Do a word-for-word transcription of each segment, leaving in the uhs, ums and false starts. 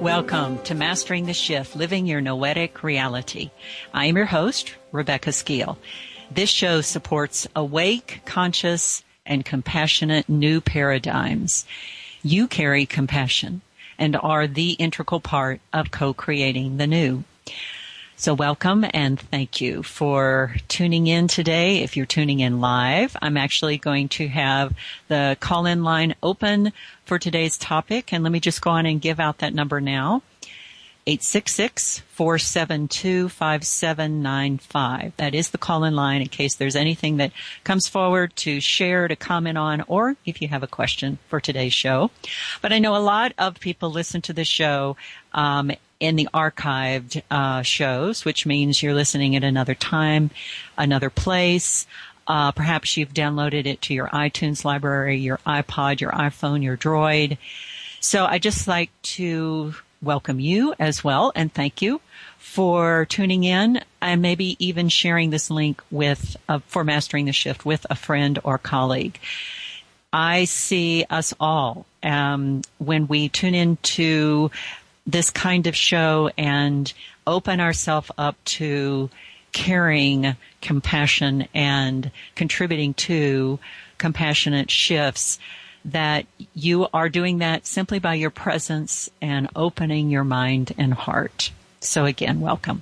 Welcome to Mastering the Shift, Living Your Noetic Reality. I am your host, Rebecca Skeel. This show supports awake, conscious, and compassionate new paradigms. You carry compassion and are the integral part of co-creating the new. So welcome and thank you for tuning in today. If you're tuning in live, I'm actually going to have the call-in line open for today's topic. And let me just go on and give out that number now. eight six six, four seven two, five seven nine five. That is the call-in line in case there's anything that comes forward to share, to comment on, or if you have a question for today's show. But I know a lot of people listen to the show um, in the archived uh, shows, which means you're listening at another time, another place. Uh, perhaps you've downloaded it to your iTunes library, your iPod, your iPhone, your Droid. So I just like to welcome you as well and thank you for tuning in and maybe even sharing this link with uh, for Mastering the Shift with a friend or colleague. I see us all um, when we tune into this kind of show and open ourselves up to caring, compassion, and contributing to compassionate shifts, that you are doing that simply by your presence and opening your mind and heart. So again, welcome.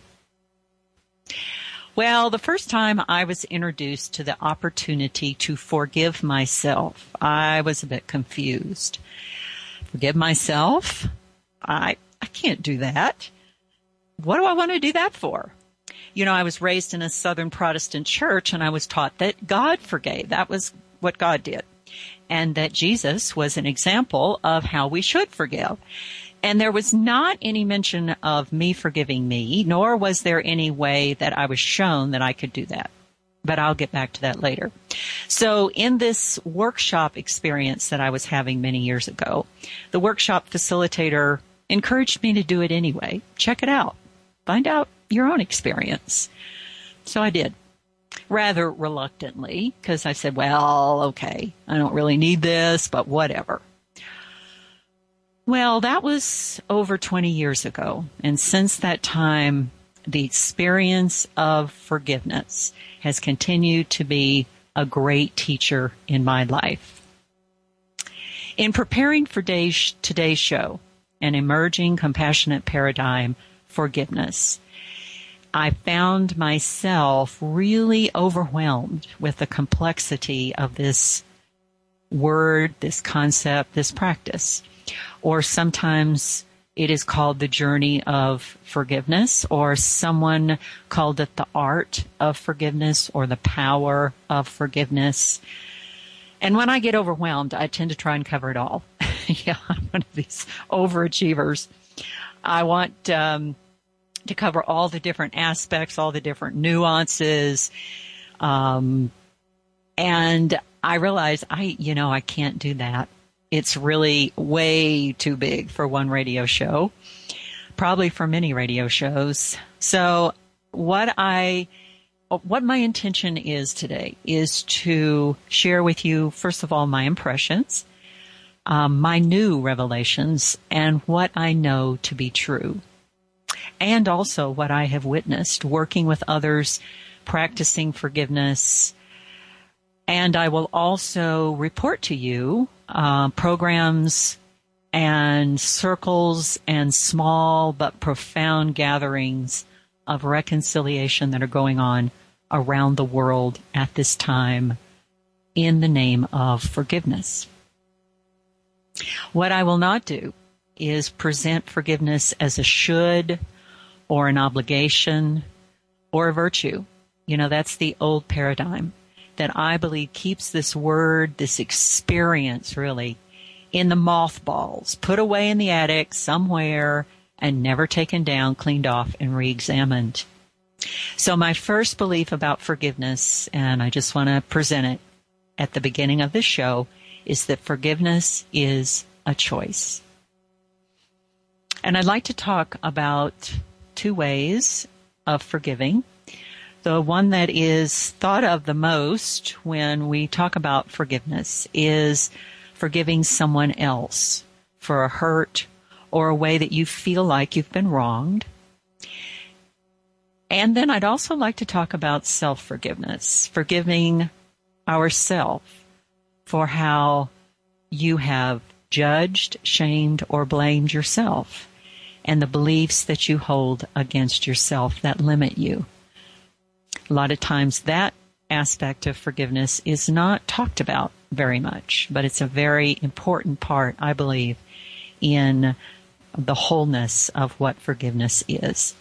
Well, the first time I was introduced to the opportunity to forgive myself, I was a bit confused. Forgive myself? I I can't do that. What do I want to do that for? You know, I was raised in a Southern Protestant church and I was taught that God forgave. That was what God did. And that Jesus was an example of how we should forgive. And there was not any mention of me forgiving me, nor was there any way that I was shown that I could do that. But I'll get back to that later. So in this workshop experience that I was having many years ago, the workshop facilitator encouraged me to do it anyway. Check it out. Find out your own experience. So I did. Rather reluctantly, because I said, well, okay, I don't really need this, but whatever. Well, that was over twenty years ago. And since that time, the experience of forgiveness has continued to be a great teacher in my life. In preparing for today's show, an emerging compassionate paradigm, forgiveness, I found myself really overwhelmed with the complexity of this word, this concept, this practice. Or sometimes it is called the journey of forgiveness, or someone called it the art of forgiveness or the power of forgiveness. And when I get overwhelmed, I tend to try and cover it all. Yeah, I'm one of these overachievers. I want um, to cover all the different aspects, all the different nuances. Um, and I realize I, you know, I can't do that. It's really way too big for one radio show, probably for many radio shows. So what I, what my intention is today is to share with you, first of all, my impressions, um, my new revelations, and what I know to be true. And also what I have witnessed working with others, practicing forgiveness. And I will also report to you uh, programs and circles and small but profound gatherings of reconciliation that are going on around the world at this time in the name of forgiveness. What I will not do is present forgiveness as a should or an obligation or a virtue. You know, that's the old paradigm that I believe keeps this word, this experience really in the mothballs, put away in the attic somewhere and never taken down, cleaned off, and re-examined. So my first belief about forgiveness, and I just want to present it at the beginning of this show, is that forgiveness is a choice. And I'd like to talk about two ways of forgiving. The one that is thought of the most when we talk about forgiveness is forgiving someone else for a hurt or a way that you feel like you've been wronged. And then I'd also like to talk about self-forgiveness, forgiving ourselves for how you have judged, shamed, or blamed yourself, and the beliefs that you hold against yourself that limit you. A lot of times that aspect of forgiveness is not talked about very much, but it's a very important part, I believe, in the wholeness of what forgiveness is.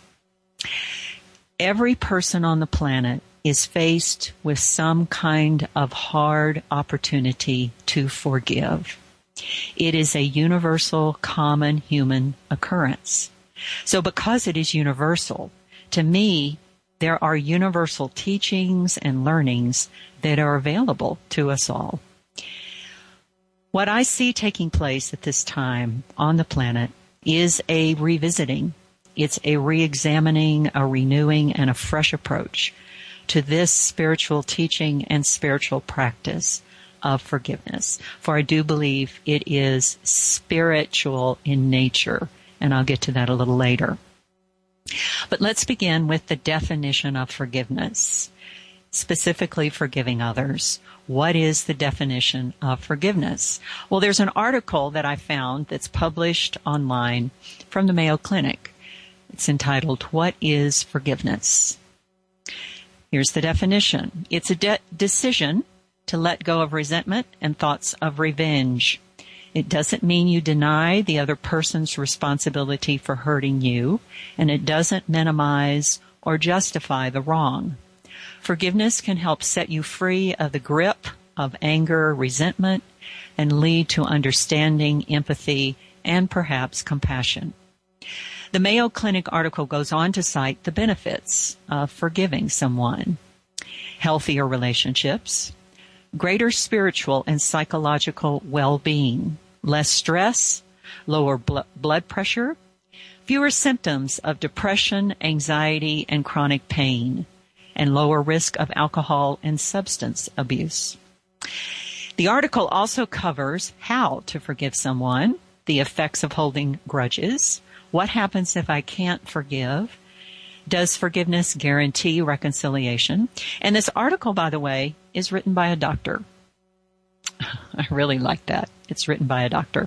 Every person on the planet is faced with some kind of hard opportunity to forgive. It is a universal, common human occurrence. So because it is universal, to me, there are universal teachings and learnings that are available to us all. What I see taking place at this time on the planet is a revisiting. It's a re-examining, a renewing, and a fresh approach to this spiritual teaching and spiritual practice of forgiveness. For I do believe it is spiritual in nature, and I'll get to that a little later. But let's begin with the definition of forgiveness, specifically forgiving others. What is the definition of forgiveness? Well, there's an article that I found that's published online from the Mayo Clinic. It's entitled, "What is Forgiveness?" Here's the definition. It's a de- decision to let go of resentment and thoughts of revenge. It doesn't mean you deny the other person's responsibility for hurting you, and it doesn't minimize or justify the wrong. Forgiveness can help set you free of the grip of anger, resentment, and lead to understanding, empathy, and perhaps compassion. The Mayo Clinic article goes on to cite the benefits of forgiving someone: healthier relationships, greater spiritual and psychological well-being, less stress, lower bl- blood pressure, fewer symptoms of depression, anxiety, and chronic pain, and lower risk of alcohol and substance abuse. The article also covers how to forgive someone, the effects of holding grudges, what happens if I can't forgive, does forgiveness guarantee reconciliation? And this article, by the way, is written by a doctor. I really like that. It's written by a doctor.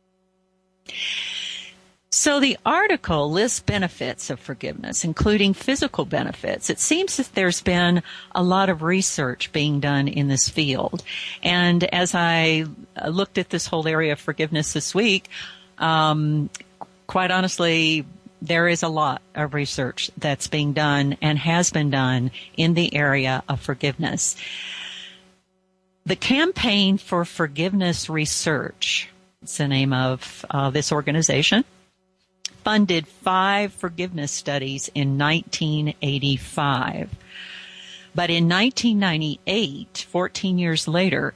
So the article lists benefits of forgiveness, including physical benefits. It seems that there's been a lot of research being done in this field. And as I looked at this whole area of forgiveness this week, um, quite honestly, there is a lot of research that's being done and has been done in the area of forgiveness. The Campaign for Forgiveness Research, it's the name of uh, this organization, funded five forgiveness studies in nineteen eighty-five. But in nineteen ninety-eight, fourteen years later,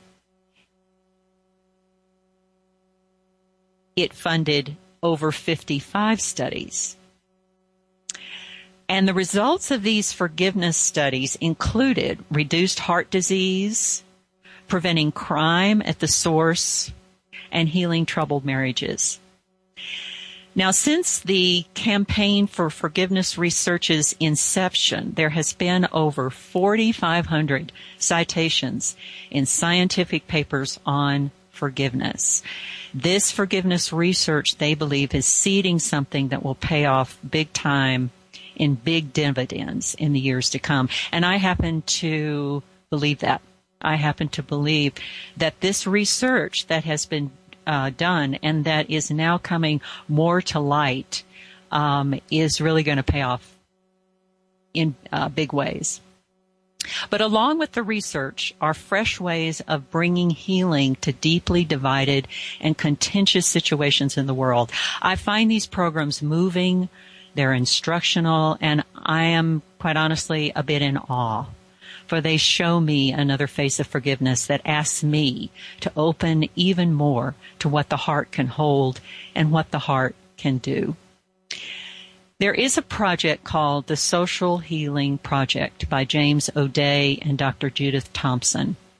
it funded over fifty-five studies. And the results of these forgiveness studies included reduced heart disease, preventing crime at the source, and healing troubled marriages. Now, since the Campaign for Forgiveness Research's inception, there has been over forty-five hundred citations in scientific papers on forgiveness. This forgiveness research, they believe, is seeding something that will pay off big time in big dividends in the years to come. And I happen to believe that. I happen to believe that this research that has been uh, done and that is now coming more to light um, is really going to pay off in uh, big ways. But along with the research are fresh ways of bringing healing to deeply divided and contentious situations in the world. I find these programs moving, they're instructional, and I am, quite honestly, a bit in awe. For they show me another face of forgiveness that asks me to open even more to what the heart can hold and what the heart can do. There is a project called the Social Healing Project by James O'Day and Doctor Judith Thompson.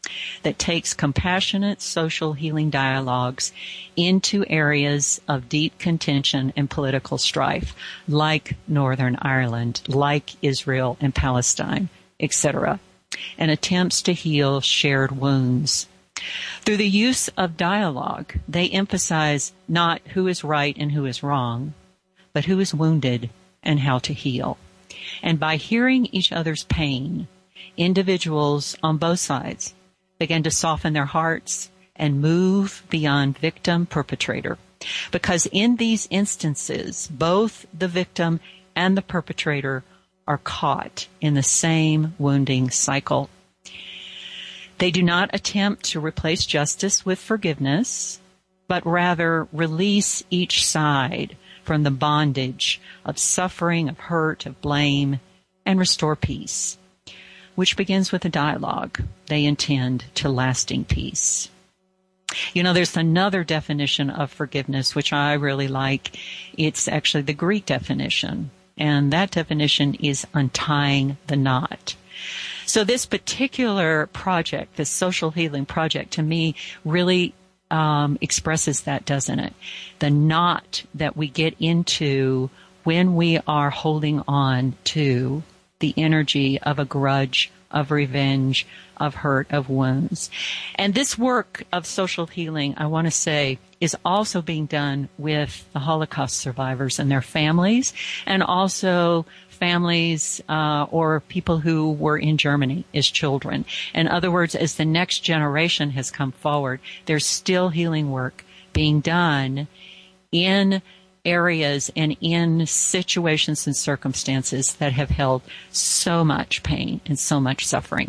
that takes compassionate social healing dialogues into areas of deep contention and political strife, like Northern Ireland, like Israel and Palestine, et cetera, and attempts to heal shared wounds. Through the use of dialogue, they emphasize not who is right and who is wrong, but who is wounded and how to heal. And by hearing each other's pain, individuals on both sides begin to soften their hearts and move beyond victim-perpetrator. Because in these instances, both the victim and the perpetrator are caught in the same wounding cycle. They do not attempt to replace justice with forgiveness, but rather release each side from the bondage of suffering, of hurt, of blame, and restore peace, which begins with a dialogue they intend to lasting peace. You know, there's another definition of forgiveness, which I really like. It's actually the Greek definition, and that definition is untying the knot. So this particular project, this social healing project, to me really um, expresses that, doesn't it? The knot that we get into when we are holding on to the energy of a grudge, of revenge, of hurt, of wounds. And this work of social healing, I want to say, is also being done with the Holocaust survivors and their families, and also families uh, or people who were in Germany as children. In other words, as the next generation has come forward, there's still healing work being done in areas and in situations and circumstances that have held so much pain and so much suffering.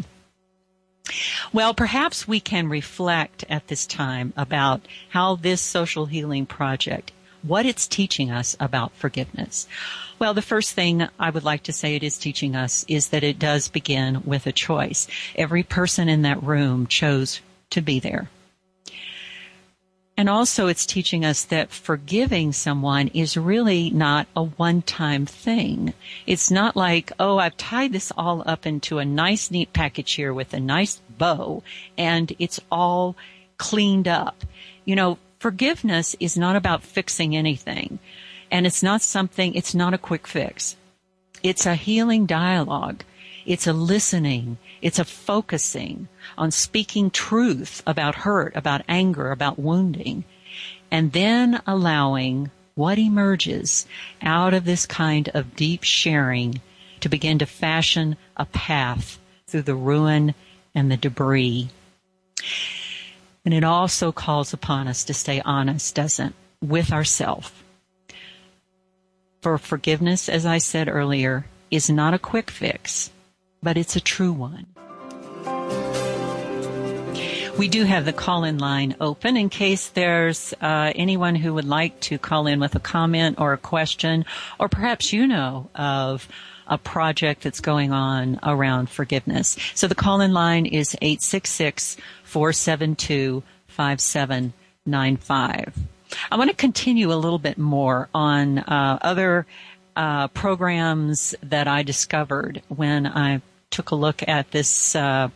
Well, perhaps we can reflect at this time about how this social healing project, what it's teaching us about forgiveness. Well, the first thing I would like to say it is teaching us is that it does begin with a choice. Every person in that room chose to be there. And also it's teaching us that forgiving someone is really not a one-time thing. It's not like, oh, I've tied this all up into a nice, neat package here with a nice bow, and it's all cleaned up. You know, forgiveness is not about fixing anything. And it's not something, it's not a quick fix. It's a healing dialogue. It's a listening. It's a focusing on speaking truth about hurt, about anger, about wounding, and then allowing what emerges out of this kind of deep sharing to begin to fashion a path through the ruin and the debris. And it also calls upon us to stay honest, doesn't it, with ourselves. For forgiveness, as I said earlier, is not a quick fix, but it's a true one. We do have the call-in line open in case there's uh, anyone who would like to call in with a comment or a question, or perhaps you know of a project that's going on around forgiveness. So the call-in line is eight six six, four seven two, five seven nine five. I want to continue a little bit more on uh, other uh, programs that I discovered when I took a look at this uh,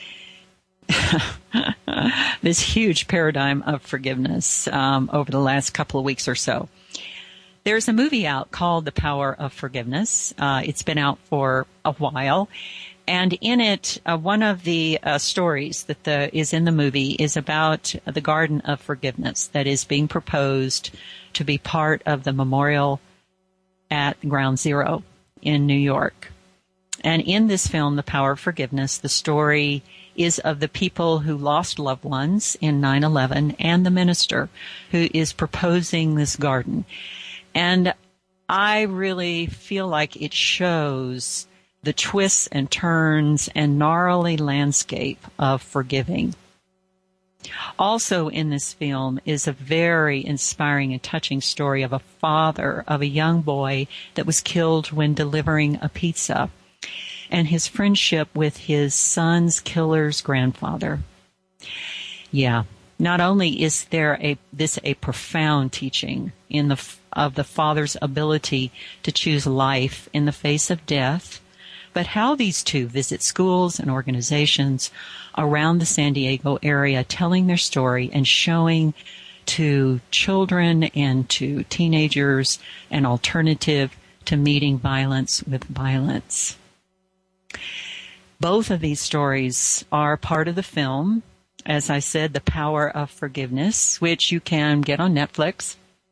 this huge paradigm of forgiveness um, over the last couple of weeks or so. There's a movie out called The Power of Forgiveness. Uh, it's been out for a while. And in it, uh, one of the uh, stories that the, is in the movie is about the Garden of Forgiveness that is being proposed to be part of the memorial at Ground Zero in New York. And in this film, The Power of Forgiveness, the story is of the people who lost loved ones in nine eleven and the minister who is proposing this garden. And I really feel like it shows the twists and turns and gnarly landscape of forgiving. Also in this film is a very inspiring and touching story of a father of a young boy that was killed when delivering a pizza, and his friendship with his son's killer's grandfather. Yeah, not only is there a this a profound teaching in the of the father's ability to choose life in the face of death, but how these two visit schools and organizations around the San Diego area, telling their story and showing to children and to teenagers an alternative to meeting violence with violence. Both of these stories are part of the film, as I said, The Power of Forgiveness, which you can get on Netflix.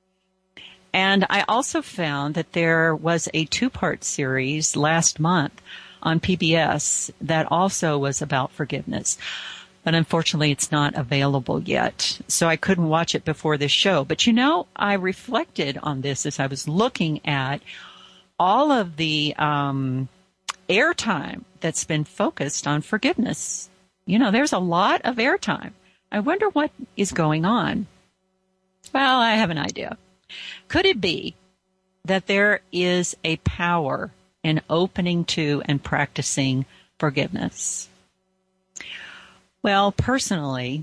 And I also found that there was a two-part series last month on P B S that also was about forgiveness. But unfortunately, it's not available yet. So I couldn't watch it before this show. But you know, I reflected on this as I was looking at all of the um, airtime that's been focused on forgiveness. You know, there's a lot of airtime. I wonder what is going on. Well, I have an idea. Could it be that there is a power in opening to and practicing forgiveness? Well, personally,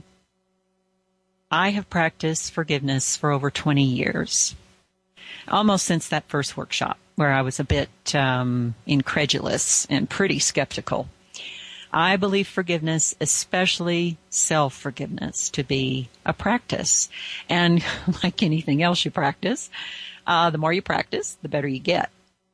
I have practiced forgiveness for over twenty years, almost since that first workshop where I was a bit um, incredulous and pretty skeptical. I believe forgiveness, especially self-forgiveness, to be a practice. And like anything else you practice, uh, the more you practice, the better you get.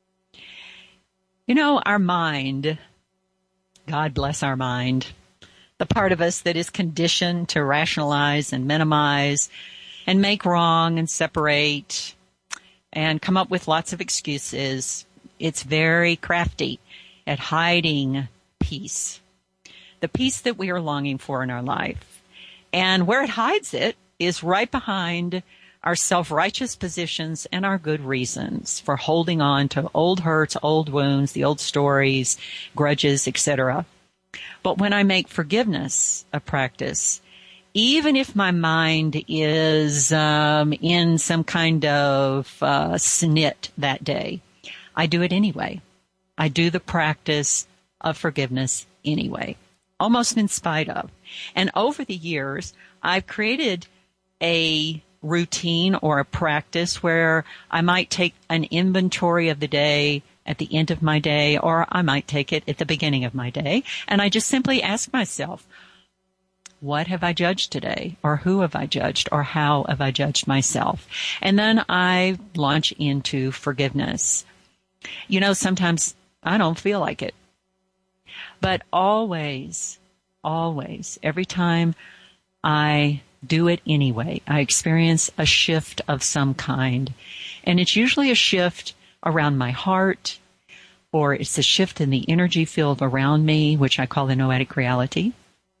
You know, our mind, God bless our mind, the part of us that is conditioned to rationalize and minimize and make wrong and separate and come up with lots of excuses. It's very crafty at hiding peace. The peace that we are longing for in our life. And where it hides it is right behind our self-righteous positions and our good reasons for holding on to old hurts, old wounds, the old stories, grudges, et cetera. But when I make forgiveness a practice, even if my mind is um, in some kind of uh, snit that day, I do it anyway. I do the practice of forgiveness anyway, almost in spite of. And over the years, I've created a routine or a practice where I might take an inventory of the day at the end of my day, or I might take it at the beginning of my day, and I just simply ask myself, what have I judged today? Or who have I judged? Or how have I judged myself? And then I launch into forgiveness. You know, sometimes I don't feel like it. But always, always, every time I do it anyway, I experience a shift of some kind. And it's usually a shift around my heart, or it's a shift in the energy field around me, which I call the noetic reality.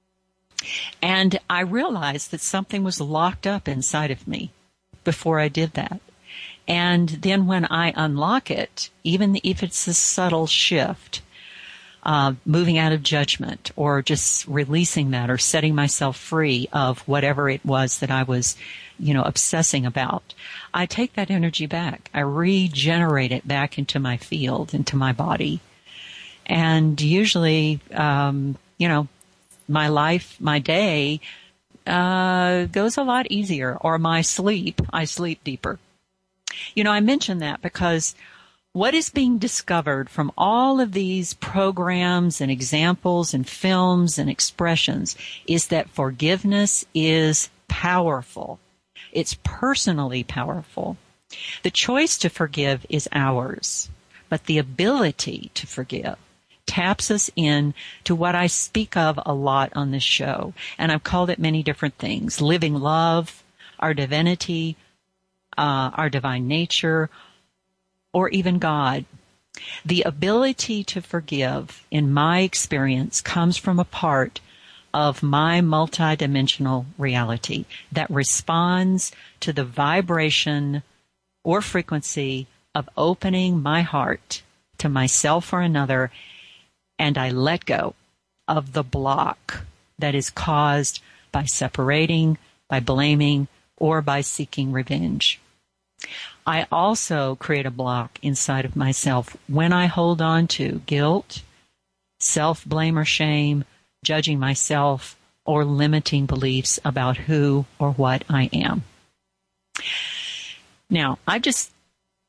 And I realized that something was locked up inside of me before I did that. And then when I unlock it, even if it's a subtle shift, uh, moving out of judgment or just releasing that or setting myself free of whatever it was that I was, you know, obsessing about, I take that energy back. I regenerate it back into my field, into my body. And usually, um, you know, my life, my day, uh, goes a lot easier, or my sleep, I sleep deeper. You know, I mention that because what is being discovered from all of these programs and examples and films and expressions is that forgiveness is powerful. It's personally powerful. The choice to forgive is ours, but the ability to forgive taps us in to what I speak of a lot on this show. And I've called it many different things. Living love, our divinity, uh, our divine nature, or even God. The ability to forgive, in my experience, comes from a part of my multidimensional reality that responds to the vibration or frequency of opening my heart to myself or another, and I let go of the block that is caused by separating, by blaming, or by seeking revenge. I also create a block inside of myself when I hold on to guilt, self-blame or shame, judging myself, or limiting beliefs about who or what I am. Now, I've just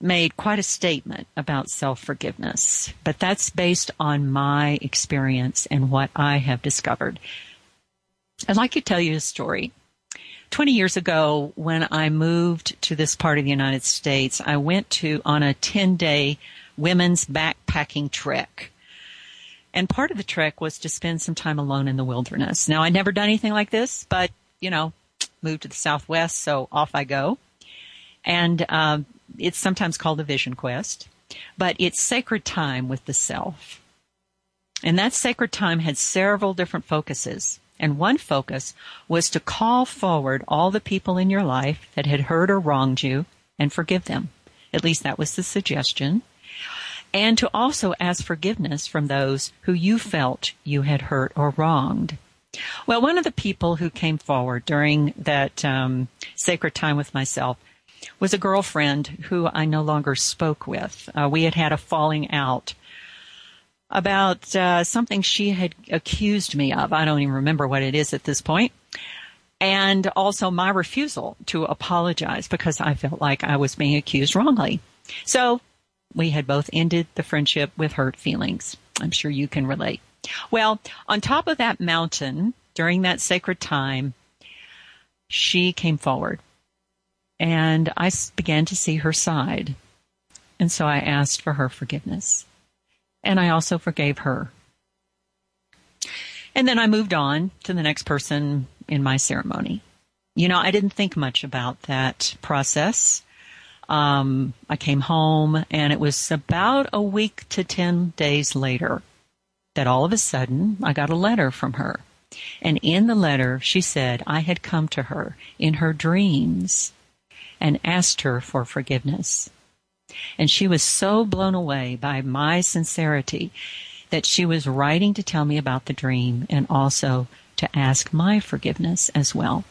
made quite a statement about self-forgiveness, but that's based on my experience and what I have discovered. I'd like to tell you a story. twenty years ago, when I moved to this part of the United States, I went to on a ten-day women's backpacking trek. And part of the trek was to spend some time alone in the wilderness. Now, I'd never done anything like this, but, you know, moved to the Southwest, so off I go. And um, it's sometimes called a vision quest, but it's sacred time with the self. And that sacred time had several different focuses. And one focus was to call forward all the people in your life that had hurt or wronged you and forgive them. At least that was the suggestion. And to also ask forgiveness from those who you felt you had hurt or wronged. Well, one of the people who came forward during that um, sacred time with myself was a girlfriend who I no longer spoke with. Uh, we had had a falling out about uh, something she had accused me of. I don't even remember what it is at this point. And also my refusal to apologize because I felt like I was being accused wrongly. So we had both ended the friendship with hurt feelings. I'm sure you can relate. Well, on top of that mountain, during that sacred time, she came forward. And I began to see her side. And so I asked for her forgiveness. And I also forgave her. And then I moved on to the next person in my ceremony. You know, I didn't think much about that process. Um, I came home, and it was about a week to ten days later that all of a sudden I got a letter from her. And in the letter, she said I had come to her in her dreams and asked her for forgiveness. And she was so blown away by my sincerity that she was writing to tell me about the dream and also to ask my forgiveness as well.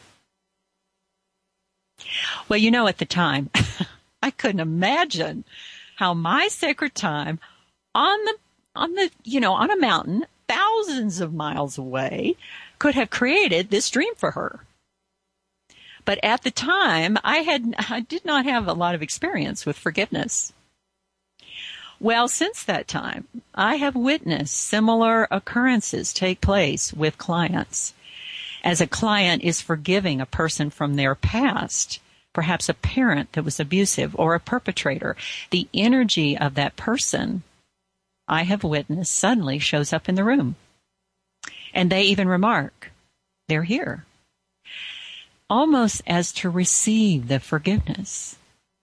Well, you know, at the time, I couldn't imagine how my sacred time on the, on the, you know, on a mountain thousands of miles away could have created this dream for her. But at the time, I had I did not have a lot of experience with forgiveness. Well, since that time, I have witnessed similar occurrences take place with clients. As a client is forgiving a person from their past, perhaps a parent that was abusive or a perpetrator, the energy of that person, I have witnessed, suddenly shows up in the room. And they even remark, they're here. Almost as to receive the forgiveness.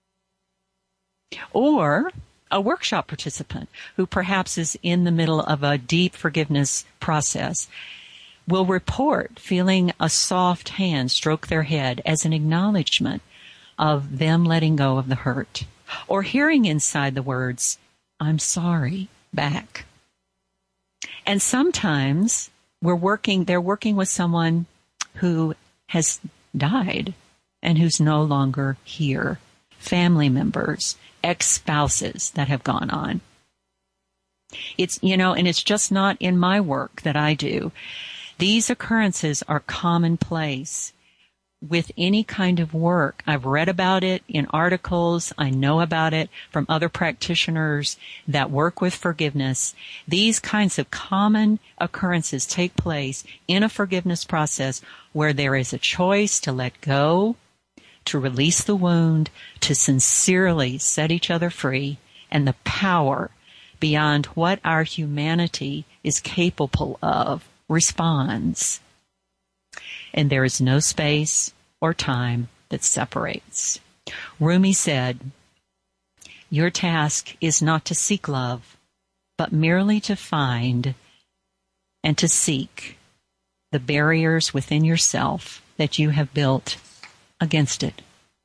Or a workshop participant who perhaps is in the middle of a deep forgiveness process will report feeling a soft hand stroke their head as an acknowledgement of them letting go of the hurt, or hearing inside the words, I'm sorry, back. And sometimes we're working, they're working with someone who has died and who's no longer here. Family members, ex-spouses that have gone on. It's, you know, and it's just not in my work that I do. These occurrences are commonplace with any kind of work. I've read about it in articles. I know about it from other practitioners that work with forgiveness. These kinds of common occurrences take place in a forgiveness process where there is a choice to let go, to release the wound, to sincerely set each other free, and the power beyond what our humanity is capable of responds. And there is no space or time that separates. Rumi said, your task is not to seek love, but merely to find and to seek the barriers within yourself that you have built against it.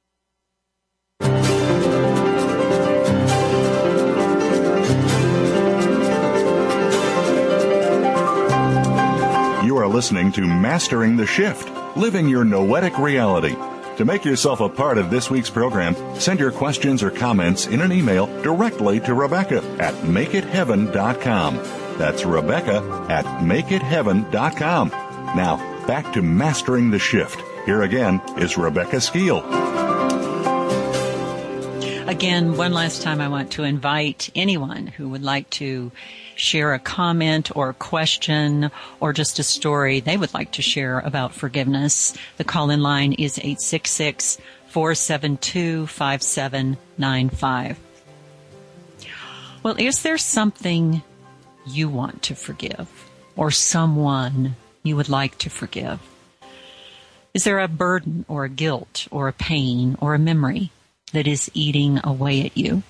You are listening to Mastering the Shift, Living Your Noetic Reality. To make yourself a part of this week's program, send your questions or comments in an email directly to Rebecca at make it heaven dot com. That's Rebecca at make it heaven dot com. Now, back to Mastering the Shift. Here again is Rebecca Skeel. Again, one last time, I want to invite anyone who would like to share a comment or a question or just a story they would like to share about forgiveness. The call-in line is eight six six, four seven two, five seven nine five. Well, is there something you want to forgive or someone you would like to forgive? Is there a burden or a guilt or a pain or a memory that is eating away at you?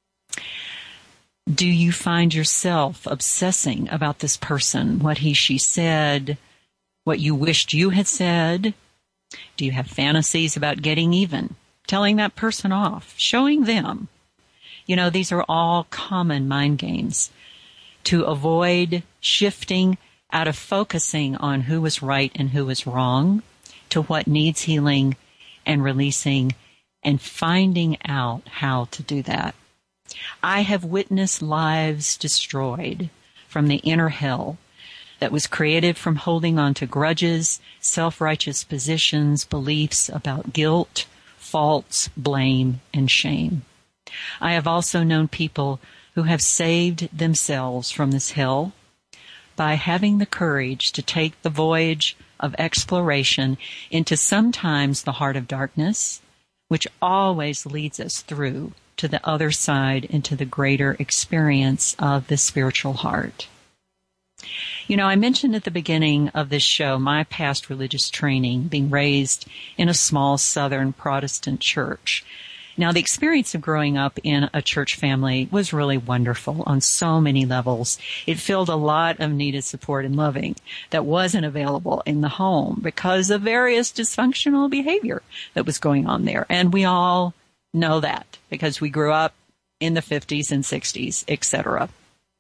Do you find yourself obsessing about this person, what he, she said, what you wished you had said? Do you have fantasies about getting even, telling that person off, showing them? You know, these are all common mind games to avoid shifting out of focusing on who was right and who was wrong to what needs healing and releasing and finding out how to do that. I have witnessed lives destroyed from the inner hell that was created from holding on to grudges, self-righteous positions, beliefs about guilt, faults, blame, and shame. I have also known people who have saved themselves from this hell by having the courage to take the voyage of exploration into sometimes the heart of darkness, which always leads us through to the other side into the greater experience of the spiritual heart. You know, I mentioned at the beginning of this show my past religious training, being raised in a small Southern Protestant church. Now, the experience of growing up in a church family was really wonderful on so many levels. It filled a lot of needed support and loving that wasn't available in the home because of various dysfunctional behavior that was going on there. And we all know that because we grew up in the fifties and sixties, et cetera.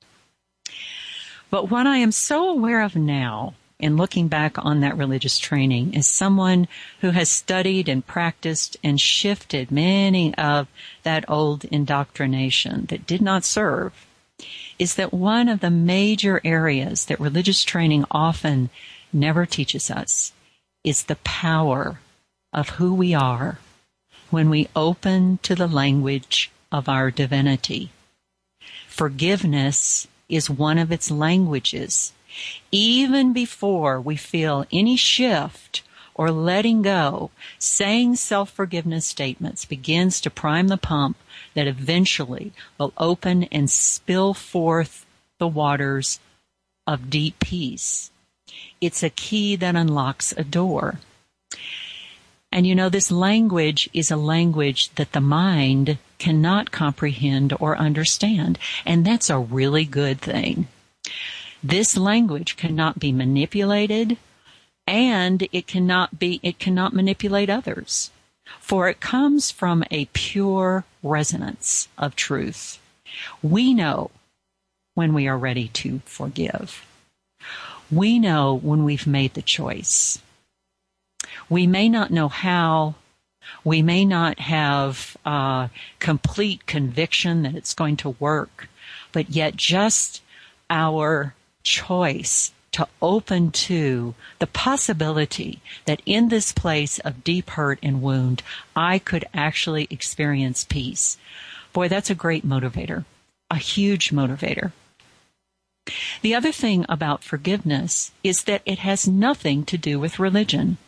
But what I am so aware of now in looking back on that religious training is someone who has studied and practiced and shifted many of that old indoctrination that did not serve, is that one of the major areas that religious training often never teaches us is the power of who we are when we open to the language of our divinity. Forgiveness is one of its languages. Even before we feel any shift or letting go, saying self-forgiveness statements begins to prime the pump that eventually will open and spill forth the waters of deep peace. It's a key that unlocks a door. And you know, this language is a language that the mind cannot comprehend or understand, and that's a really good thing. This language cannot be manipulated, and it cannot be, it cannot manipulate others, for it comes from a pure resonance of truth. We know when we are ready to forgive. We know when we've made the choice. We may not know how. We may not have uh, complete conviction that it's going to work, but yet just our choice to open to the possibility that in this place of deep hurt and wound, I could actually experience peace. Boy, that's a great motivator, a huge motivator. The other thing about forgiveness is that it has nothing to do with religion,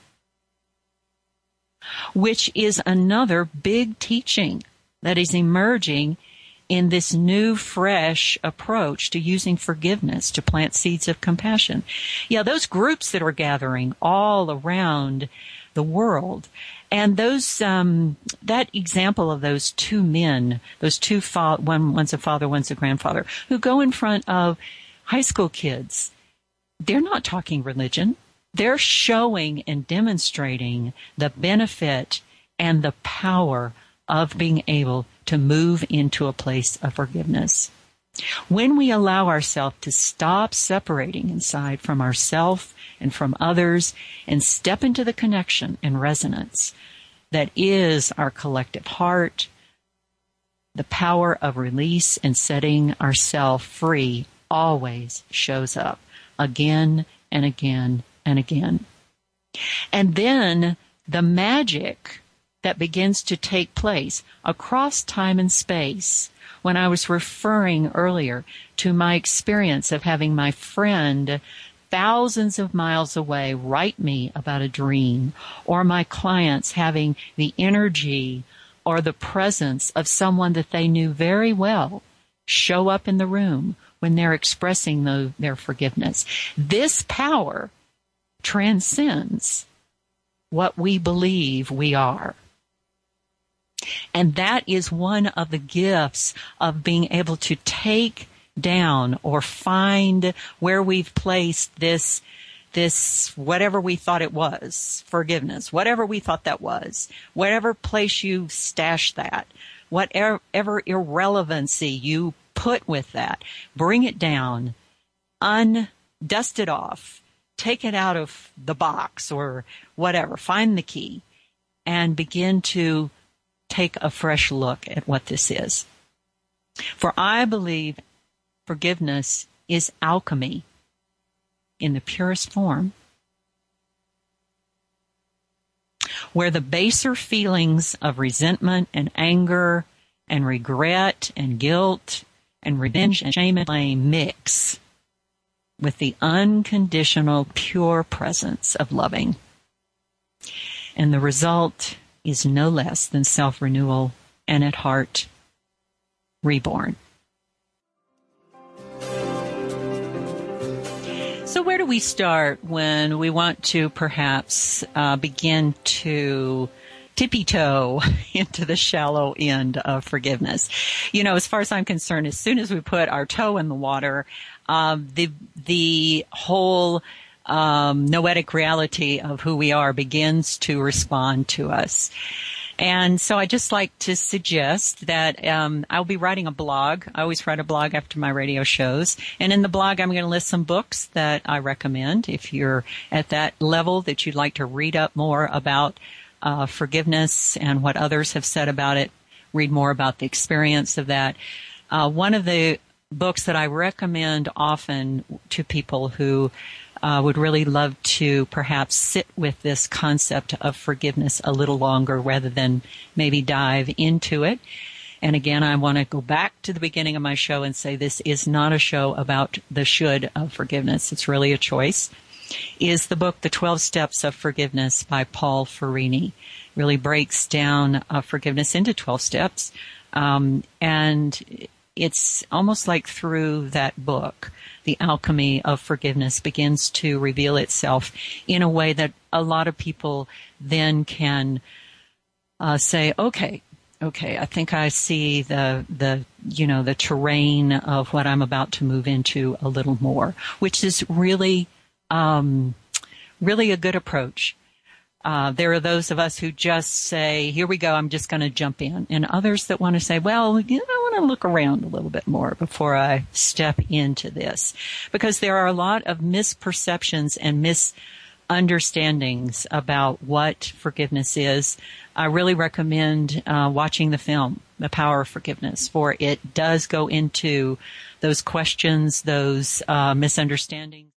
which is another big teaching that is emerging in this new, fresh approach to using forgiveness to plant seeds of compassion. Yeah, those groups that are gathering all around the world, and those um, that example of those two men, those two fa- one one's a father, one's a grandfather, who go in front of high school kids. They're not talking religion. They're showing and demonstrating the benefit and the power of being able to move into a place of forgiveness. When we allow ourselves to stop separating inside from ourselves and from others and step into the connection and resonance that is our collective heart, the power of release and setting ourselves free always shows up again and again and again. And then the magic that begins to take place across time and space. When I was referring earlier to my experience of having my friend thousands of miles away write me about a dream, or my clients having the energy or the presence of someone that they knew very well show up in the room when they're expressing the, their forgiveness. This power transcends what we believe we are. And that is one of the gifts of being able to take down or find where we've placed this, this, whatever we thought it was, forgiveness, whatever we thought that was, whatever place you stash that, whatever irrelevancy you put with that, bring it down, un, dust it off, take it out of the box or whatever, find the key, and begin to take a fresh look at what this is. For I believe forgiveness is alchemy in the purest form, where the baser feelings of resentment and anger and regret and guilt and revenge and shame and blame mix with the unconditional, pure presence of loving. And the result is no less than self-renewal and at heart reborn. So where do we start when we want to perhaps uh, begin to tippy-toe into the shallow end of forgiveness? You know, as far as I'm concerned, as soon as we put our toe in the water, um, the the whole um, noetic reality of who we are begins to respond to us. And so I just like to suggest that um, I'll be writing a blog. I always write a blog after my radio shows. And in the blog, I'm going to list some books that I recommend if you're at that level that you'd like to read up more about uh, forgiveness and what others have said about it, read more about the experience of that. Uh, one of the books that I recommend often to people who Uh, would really love to perhaps sit with this concept of forgiveness a little longer rather than maybe dive into it. And again, I want to go back to the beginning of my show and say this is not a show about the should of forgiveness. It's really a choice. Is the book The twelve Steps of Forgiveness by Paul Ferrini. Really breaks down uh, forgiveness into twelve steps. Um, and it's almost like through that book, the alchemy of forgiveness begins to reveal itself in a way that a lot of people then can uh, say, okay, okay, I think I see the, the, you know, the terrain of what I'm about to move into a little more, which is really, um, really a good approach. Uh, there are those of us who just say, here we go, I'm just going to jump in. And others that want to say, well, you know, I want to look around a little bit more before I step into this. Because there are a lot of misperceptions and misunderstandings about what forgiveness is. I really recommend uh, watching the film, The Power of Forgiveness, for it does go into those questions, those uh, misunderstandings.